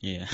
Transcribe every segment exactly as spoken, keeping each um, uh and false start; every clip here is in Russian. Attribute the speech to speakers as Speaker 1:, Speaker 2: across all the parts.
Speaker 1: Yeah.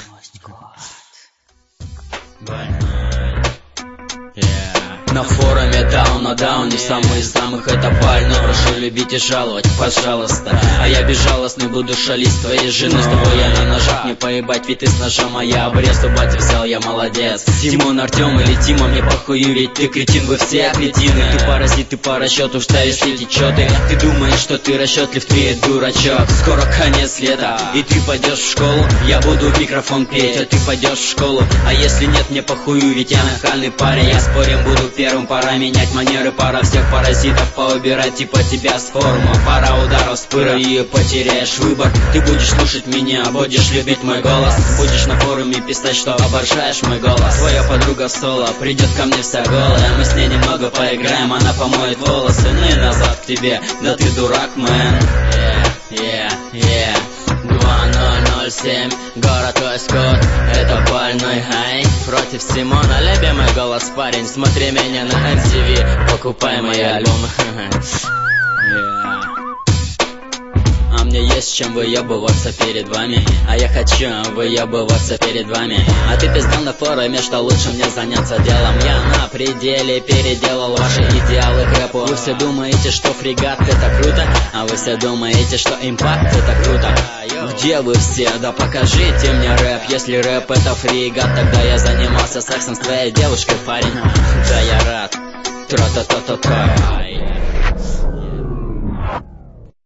Speaker 2: На форуме Down на Дауне самый из самых это больно. Прошу любить и жаловать, пожалуйста. А я безжалостный буду шалить с твоей женой. С тобой я на ножах не поебать, ведь ты с ножом, а я обрез у батя взял, я молодец. Тимон, Артем или Тима, мне похую, ведь ты кретин, вы все кретины. Ты паразит, ты по расчету, что если течет. Ты думаешь, что ты расчетлив, ты дурачок. Скоро конец лета, и ты пойдешь в школу. Я буду в микрофон петь, а ты пойдешь в школу. А если нет, мне похую, ведь я нахальный парень. Я спорим буду первым, пора менять манеры, пора всех паразитов поубирать, типа тебя с форума. Пора ударов с пыра и потеряешь выбор. Ты будешь слушать меня, будешь любить мой голос. Будешь на форуме писать, что обожаешь мой голос. Твоя подруга соло придет ко мне вся голая. Мы с ней немного поиграем, она помоет волосы. Ну и назад к тебе, да ты дурак, мэн. Yeah, yeah, yeah. два ноль ноль семь, город Оськот, это больной хай. Против Симона, любимый голос, парень. Смотри меня на эм ти ви, покупай мои альбомы. Yeah. А мне есть чем выебываться перед вами, а я хочу выебываться перед вами. А ты пиздал на форуме, что лучше мне заняться делом. Я на пределе переделал ваши идеалы к рэпу. Вы все думаете, что фрегат это круто, а вы все думаете, что импакт это круто. Где вы все? Да покажите мне рэп. Если рэп это фрегат, тогда я занимался сексом с твоей девушкой, парень. Да я рад. Тра-та-та-та-та.